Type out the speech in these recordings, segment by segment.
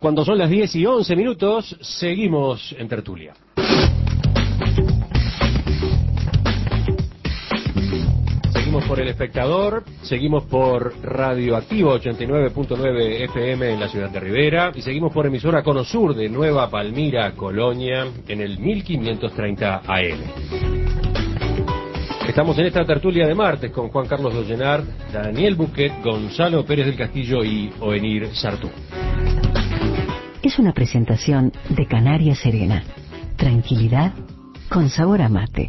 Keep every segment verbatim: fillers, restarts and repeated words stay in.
Cuando son las diez y once minutos, seguimos en tertulia. Seguimos por El Espectador, seguimos por Radioactivo ochenta y nueve punto nueve F M en la ciudad de Rivera y seguimos por emisora Cono Sur de Nueva Palmira, Colonia, en el mil quinientos treinta A M. Estamos en esta tertulia de martes con Juan Carlos Dollenard, Daniel Buquet, Gonzalo Pérez del Castillo y Ovenir Sartú. Es una presentación de Canaria Serena. Tranquilidad con sabor a mate.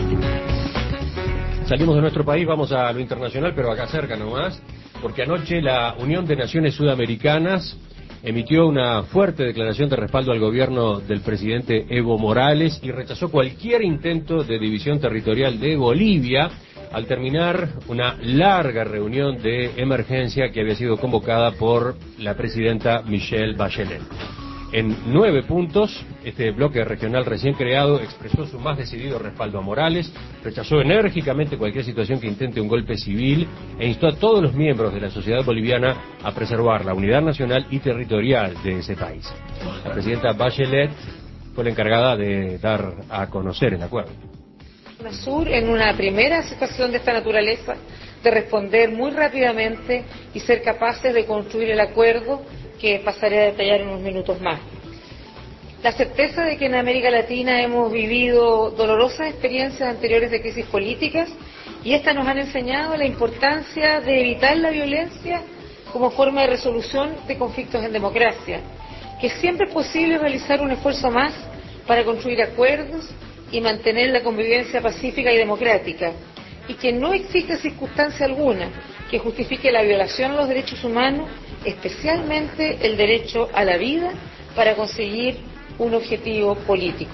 Salimos de nuestro país, vamos a lo internacional, pero acá cerca nomás, porque anoche la Unión de Naciones Sudamericanas emitió una fuerte declaración de respaldo al gobierno del presidente Evo Morales y rechazó cualquier intento de división territorial de Bolivia al terminar una larga reunión de emergencia que había sido convocada por la presidenta Michelle Bachelet. En nueve puntos, este bloque regional recién creado expresó su más decidido respaldo a Morales, rechazó enérgicamente cualquier situación que intente un golpe civil e instó a todos los miembros de la sociedad boliviana a preservar la unidad nacional y territorial de ese país. La presidenta Bachelet fue la encargada de dar a conocer el acuerdo. Sur, en una primera situación de esta naturaleza, de responder muy rápidamente y ser capaces de construir el acuerdo que pasaré a detallar en unos minutos más. La certeza de que en América Latina hemos vivido dolorosas experiencias anteriores de crisis políticas y estas nos han enseñado la importancia de evitar la violencia como forma de resolución de conflictos en democracia, que siempre es posible realizar un esfuerzo más para construir acuerdos y mantener la convivencia pacífica y democrática, y que no existe circunstancia alguna que justifique la violación a los derechos humanos, especialmente el derecho a la vida, para conseguir un objetivo político.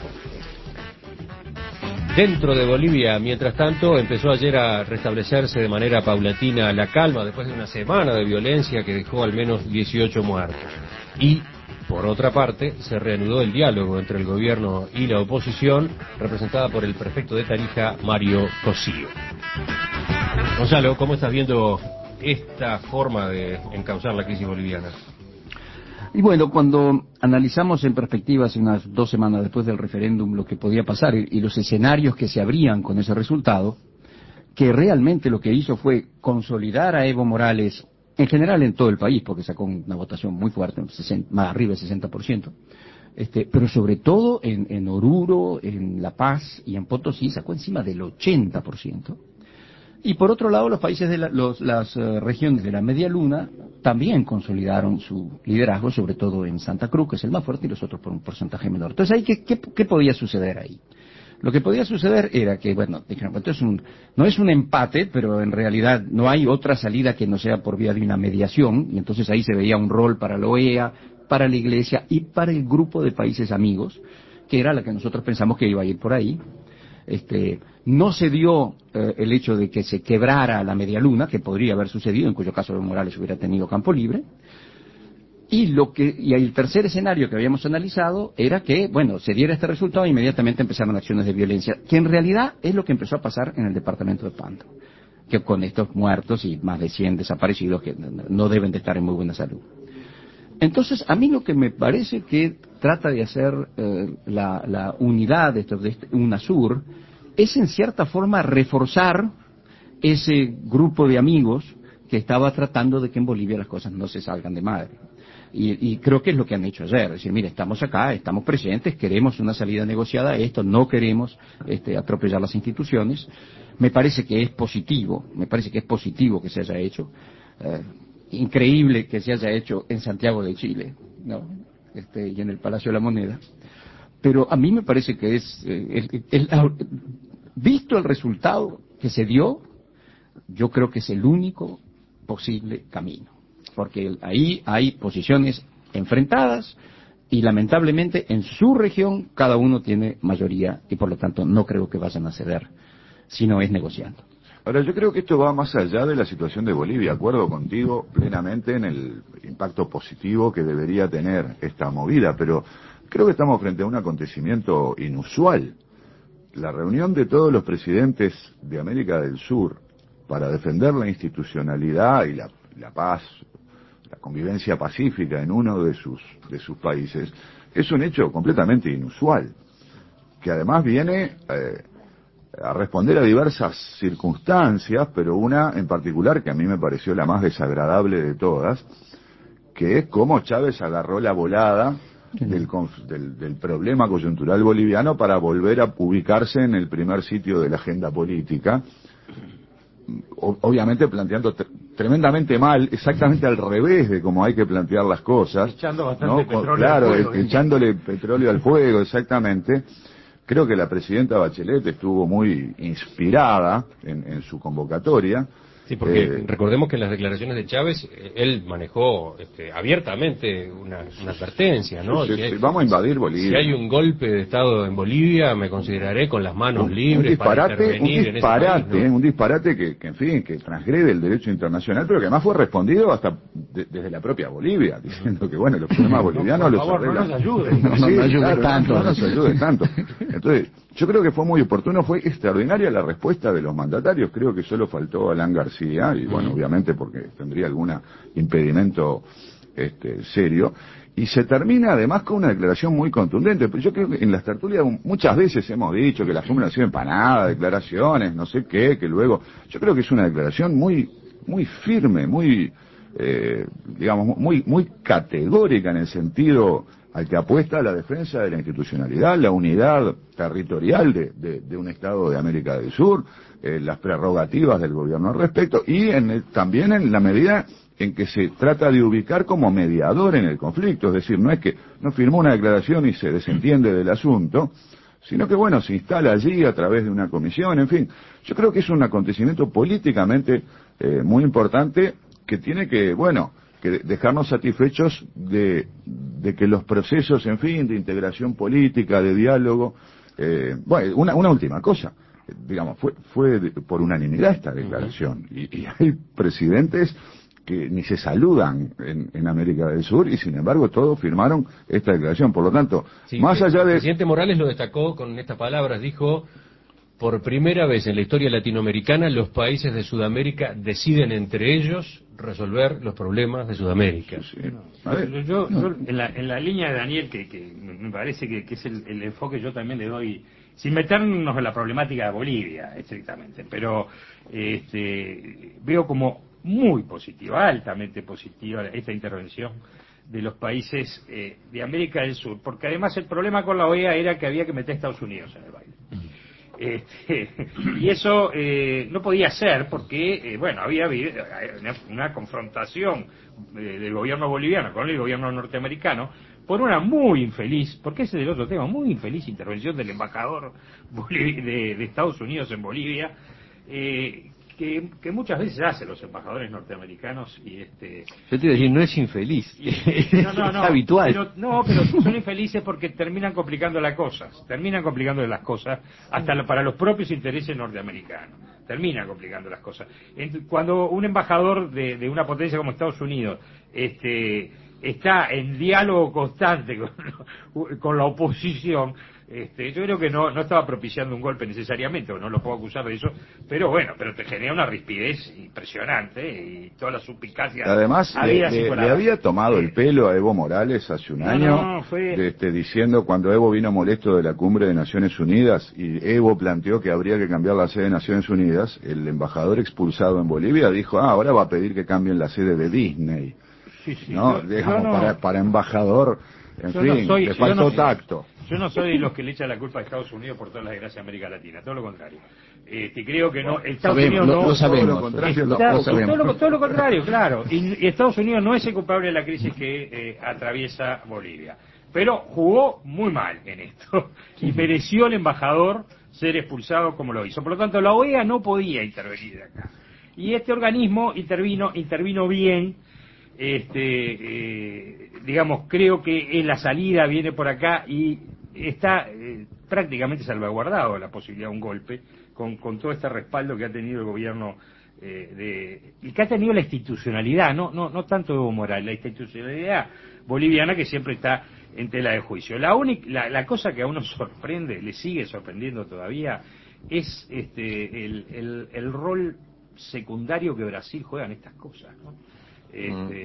Dentro de Bolivia, mientras tanto, empezó ayer a restablecerse de manera paulatina la calma después de una semana de violencia que dejó al menos dieciocho muertos. Y, por otra parte, se reanudó el diálogo entre el gobierno y la oposición, representada por el prefecto de Tarija, Mario Cosío. Gonzalo, ¿cómo estás viendo esta forma de encauzar la crisis boliviana? Y bueno, cuando analizamos en perspectiva hace unas dos semanas después del referéndum lo que podía pasar y, y los escenarios que se abrían con ese resultado, que realmente lo que hizo fue consolidar a Evo Morales, en general en todo el país, porque sacó una votación muy fuerte, más arriba del sesenta por ciento, este, pero sobre todo en, en Oruro, en La Paz y en Potosí sacó encima del ochenta por ciento. Y por otro lado, los países de la, los, las uh, regiones de la Media Luna también consolidaron su liderazgo, sobre todo en Santa Cruz, que es el más fuerte, y los otros por un porcentaje menor. Entonces, ahí, ¿qué, qué, qué podía suceder ahí? Lo que podía suceder era que, bueno, dijeron, esto es un, no es un empate, pero en realidad no hay otra salida que no sea por vía de una mediación, y entonces ahí se veía un rol para la O E A, para la Iglesia y para el grupo de países amigos, que era la que nosotros pensamos que iba a ir por ahí. Este, no se dio eh, el hecho de que se quebrara la media luna, que podría haber sucedido, en cuyo caso Evo Morales hubiera tenido campo libre. Y lo que y el tercer escenario que habíamos analizado era que, bueno, se diera este resultado e inmediatamente empezaron acciones de violencia, que en realidad es lo que empezó a pasar en el departamento de Pando, que con estos muertos y más de cien desaparecidos que no deben de estar en muy buena salud. Entonces, a mí lo que me parece que trata de hacer eh, la, la unidad de, esto, de este, UNASUR es en cierta forma reforzar ese grupo de amigos que estaba tratando de que en Bolivia las cosas no se salgan de madre. Y, y creo que es lo que han hecho ayer, es decir, mire, estamos acá, estamos presentes, queremos una salida negociada a esto, no queremos este, atropellar las instituciones. Me parece que es positivo, me parece que es positivo que se haya hecho. Eh, increíble que se haya hecho en Santiago de Chile, ¿no? Este, y en el Palacio de la Moneda. Pero a mí me parece que es, eh, el, el, el, visto el resultado que se dio, yo creo que es el único posible camino. Porque ahí hay posiciones enfrentadas y lamentablemente en su región cada uno tiene mayoría y por lo tanto no creo que vayan a ceder, si no es negociando. Ahora, yo creo que esto va más allá de la situación de Bolivia. Acuerdo contigo plenamente en el impacto positivo que debería tener esta movida, pero creo que estamos frente a un acontecimiento inusual. La reunión de todos los presidentes de América del Sur para defender la institucionalidad y la, la paz la convivencia pacífica en uno de sus, de sus países, es un hecho completamente inusual, que además viene eh, a responder a diversas circunstancias, pero una en particular que a mí me pareció la más desagradable de todas, que es cómo Chávez agarró la volada del, del, del problema coyuntural boliviano para volver a ubicarse en el primer sitio de la agenda política, o, obviamente planteando tre tremendamente mal, exactamente al revés de cómo hay que plantear las cosas. Echando bastante ¿no? petróleo Claro, al fuego. e echándole petróleo al fuego, exactamente. Creo que la presidenta Bachelet estuvo muy inspirada en, en su convocatoria. Sí, porque eh, recordemos que en las declaraciones de Chávez, eh, él manejó este, abiertamente una, una advertencia, ¿no? Sí, sí, Si hay, sí, vamos a invadir Bolivia. Si hay un golpe de Estado en Bolivia, me consideraré con las manos un, libres un para disparate, intervenir un disparate, en ese país, ¿no? Un disparate que, que, en fin, que transgrede el derecho internacional, pero que además fue respondido hasta de, desde la propia Bolivia, diciendo que, bueno, los problemas bolivianos no, los por favor, arreglan. no nos ayuden. No, no sí, nos ayude claro, tanto. No, no nos ayude tanto. Entonces, yo creo que fue muy oportuno, fue extraordinaria la respuesta de los mandatarios, creo que solo faltó Alan García, y bueno, obviamente porque tendría algún impedimento este, serio, y se termina además con una declaración muy contundente. Pero yo creo que en las tertulias muchas veces hemos dicho que la cumbre ha sido empanada, declaraciones, no sé qué, que luego, yo creo que es una declaración muy, muy firme, muy, eh, digamos, muy, muy categórica en el sentido al que apuesta a la defensa de la institucionalidad, la unidad territorial de, de, de un Estado de América del Sur, eh, las prerrogativas del gobierno al respecto, y en el, también en la medida en que se trata de ubicar como mediador en el conflicto, es decir, no es que no firmó una declaración y se desentiende del asunto, sino que, bueno, se instala allí a través de una comisión, en fin. Yo creo que es un acontecimiento políticamente eh, muy importante que tiene que, bueno, que dejarnos satisfechos de, de que los procesos, en fin, de integración política, de diálogo, eh, bueno, una, una última cosa, digamos, fue, fue de, por unanimidad esta declaración, uh-huh. y, y hay presidentes que ni se saludan en, en América del Sur y sin embargo todos firmaron esta declaración, por lo tanto, sí, más allá de... El presidente Morales lo destacó con estas palabras, dijo: por primera vez en la historia latinoamericana, los países de Sudamérica deciden entre ellos resolver los problemas de Sudamérica. Sí, sí. No, yo, yo, yo en, la, en la línea de Daniel, que, que me parece que, que es el, el enfoque, yo también le doy, sin meternos en la problemática de Bolivia, estrictamente, pero este, veo como muy positiva, altamente positiva, esta intervención de los países eh, de América del Sur, porque además el problema con la O E A era que había que meter a Estados Unidos en el baile. Este, y eso eh, no podía ser porque, eh, bueno, había una, una confrontación eh, del gobierno boliviano con el gobierno norteamericano por una muy infeliz, porque ese es el otro tema, muy infeliz intervención del embajador de, de Estados Unidos en Bolivia, eh, que, que muchas veces hacen los embajadores norteamericanos y este yo te iba a decir, no es infeliz, y, no, no, no, es habitual. Pero, no, pero son infelices porque terminan complicando las cosas, terminan complicando las cosas hasta la, para los propios intereses norteamericanos, terminan complicando las cosas. Cuando un embajador de, de una potencia como Estados Unidos este está en diálogo constante con, con la oposición, este, yo creo que no, no estaba propiciando un golpe necesariamente, o no lo puedo acusar de eso, pero bueno, pero te genera una rispidez impresionante y toda la suspicacia. Además, le, le, le había tomado el pelo a Evo Morales hace un no, año, no, no, fue... de, este, diciendo cuando Evo vino molesto de la cumbre de Naciones Unidas y Evo planteó que habría que cambiar la sede de Naciones Unidas, el embajador expulsado en Bolivia dijo, ah, ahora va a pedir que cambien la sede de Disney. Sí, sí, ¿no? yo, Digamos, yo no, para, para embajador, en yo fin, no soy, le faltó yo no, tacto. Yo no soy de los que le echan la culpa a Estados Unidos por todas las desgracias de América Latina, todo lo contrario. Este, creo que no, Estados sabemos, Unidos lo, no... lo sabemos. Todo lo contrario, Está, lo sabemos. todo, lo, todo lo contrario, claro. Y, y Estados Unidos no es el culpable de la crisis que eh, atraviesa Bolivia. Pero jugó muy mal en esto. Y mereció el embajador ser expulsado como lo hizo. Por lo tanto, la O E A no podía intervenir acá. Y este organismo intervino, intervino bien. Este, eh, digamos, creo que en la salida viene por acá y está eh, prácticamente salvaguardado la posibilidad de un golpe con, con todo este respaldo que ha tenido el gobierno eh, de, y que ha tenido la institucionalidad, no no no tanto Evo Morales, la institucionalidad boliviana que siempre está en tela de juicio. La única, la, la cosa que a uno sorprende, le sigue sorprendiendo todavía, es este el, el, el rol secundario que Brasil juega en estas cosas, ¿no? Este,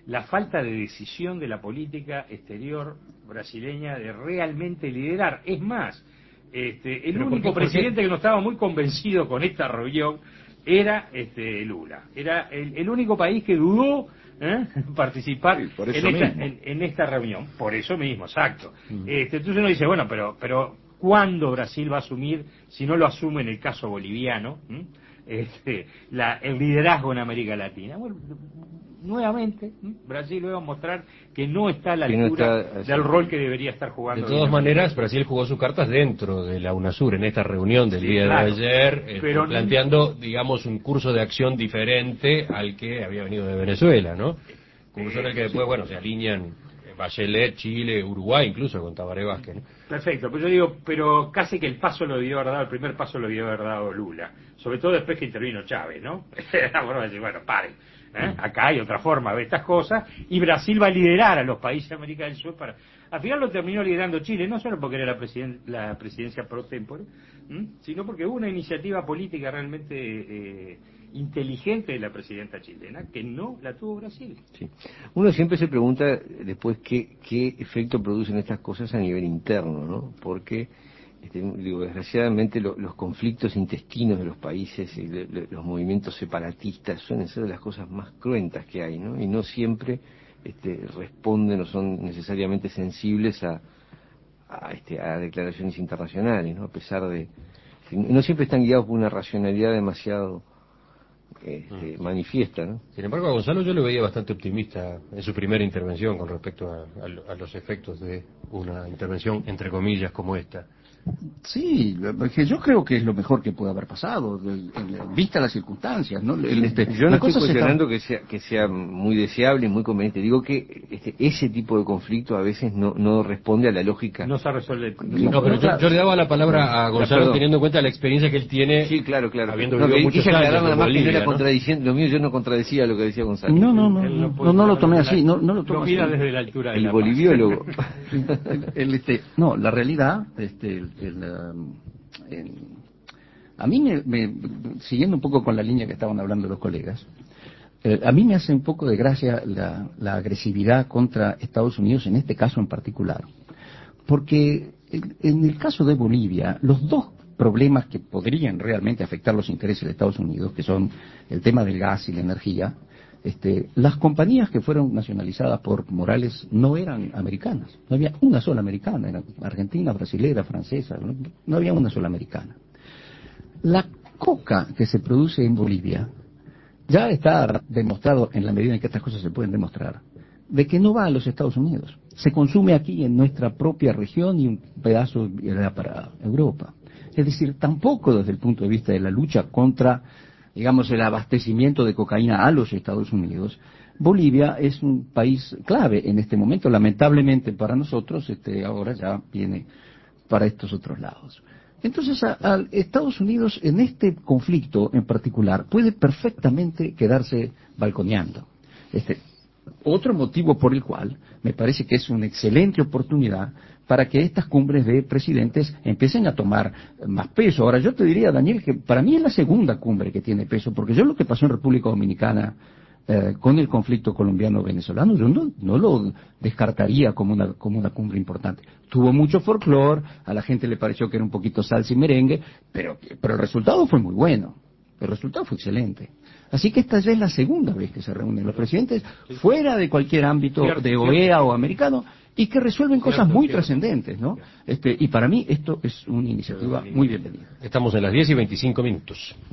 la falta de decisión de la política exterior brasileña de realmente liderar. Es más, este, el Pero único ¿por qué? presidente que no estaba muy convencido con esta reunión era este Lula. Era el, el único país que dudó ¿eh? participar Sí, por eso en, esta, mismo. en, en esta reunión. Por eso mismo, exacto. Mm. Este, entonces uno dice, bueno, pero, pero ¿cuándo Brasil va a asumir, si no lo asume en el caso boliviano, ¿m? este, la, el liderazgo en América Latina? Bueno, nuevamente, ¿m? Brasil va a mostrar que no está a la Que no altura está, del rol que debería estar De jugando. todas en maneras, América. Brasil jugó sus cartas dentro de la UNASUR en esta reunión del Sí, día claro. de ayer, eh, Pero planteando, digamos, un curso de acción diferente al que había venido de Venezuela, ¿no? Curso en el que después, bueno, se alinean eh, Bachelet, Chile, Uruguay, incluso con Tabaré Vázquez, ¿no? Perfecto, pero yo digo, pero casi que el paso lo debió haber dado, el primer paso lo debió haber dado Lula, sobre todo después que intervino Chávez, ¿no? La forma de decir, bueno, paren, ¿eh? Acá hay otra forma de ver estas cosas, y Brasil va a liderar a los países de América del Sur para... Al final lo terminó liderando Chile, no solo porque era la, presiden la presidencia pro tempore, ¿m? Sino porque hubo una iniciativa política realmente eh, inteligente de la presidenta chilena, que no la tuvo Brasil. Sí. Uno siempre se pregunta después qué, qué efecto producen estas cosas a nivel interno, ¿no? Porque, este, digo, desgraciadamente lo, los conflictos intestinos de los países y le, le, los movimientos separatistas suelen ser de las cosas más cruentas que hay, ¿no? Y no siempre este, responden o son necesariamente sensibles a, a, este, a declaraciones internacionales, ¿no? A pesar de... No siempre están guiados por una racionalidad demasiado... Este, Mm. manifiesta, ¿no? Sin embargo, a Gonzalo yo lo veía bastante optimista en su primera intervención con respecto a, a, a los efectos de una intervención, entre comillas, como esta. Sí, porque yo creo que es lo mejor que puede haber pasado, el, el, vista las circunstancias, ¿no? El, este, Yo no estoy cuestionando está... que sea que sea muy deseable y muy conveniente. Digo que este, ese tipo de conflicto a veces no, no responde a la lógica. No se resuelve. No, no pero yo, yo le daba la palabra a Gonzalo Perdón. teniendo en cuenta la experiencia que él tiene. Sí, claro, claro. Habiendo No, vivido que muchos quise aclarar años nada en más que no Bolivia, era ¿no? contradiciendo, lo mío yo no contradecía lo que decía Gonzalo. No, no, no, Él no, puede no, no lo tomar tomé desde así, la- no, no lo tomé lo así. mira desde la altura de El la boliviólogo. el, el, este, no, la realidad, este, el, el, um, el- a mí me, me, siguiendo un poco con la línea que estaban hablando los colegas, eh, a mí me hace un poco de gracia la, la agresividad contra Estados Unidos en este caso en particular, porque en, en el caso de Bolivia, los dos problemas que podrían realmente afectar los intereses de Estados Unidos, que son el tema del gas y la energía, Este, las compañías que fueron nacionalizadas por Morales no eran americanas, no había una sola americana, eran argentina, brasilera, francesa, no, no había una sola americana. La coca que se produce en Bolivia ya está demostrado, en la medida en que estas cosas se pueden demostrar, de que no va a los Estados Unidos, se consume aquí en nuestra propia región y un pedazo irá para Europa. Es decir, tampoco desde el punto de vista de la lucha contra, digamos, el abastecimiento de cocaína a los Estados Unidos, Bolivia es un país clave en este momento. Lamentablemente para nosotros, este, ahora ya viene para estos otros lados. Entonces, a, a Estados Unidos en este conflicto en particular puede perfectamente quedarse balconeando. Este, otro motivo por el cual me parece que es una excelente oportunidad para que estas cumbres de presidentes empiecen a tomar más peso. Ahora, yo te diría, Daniel, que para mí es la segunda cumbre que tiene peso, porque yo lo que pasó en República Dominicana eh, con el conflicto colombiano-venezolano, yo no, no lo descartaría como una, como una cumbre importante. Tuvo mucho folclore, a la gente le pareció que era un poquito salsa y merengue, pero, pero el resultado fue muy bueno. El resultado fue excelente. Así que esta ya es la segunda vez que se reúnen los presidentes fuera de cualquier ámbito Cierto, de O E A cierto. o americano y que resuelven cosas Cierto, muy cierto. trascendentes, ¿no? Este, y para mí esto es una iniciativa muy bienvenida. Estamos en las diez y veinticinco minutos.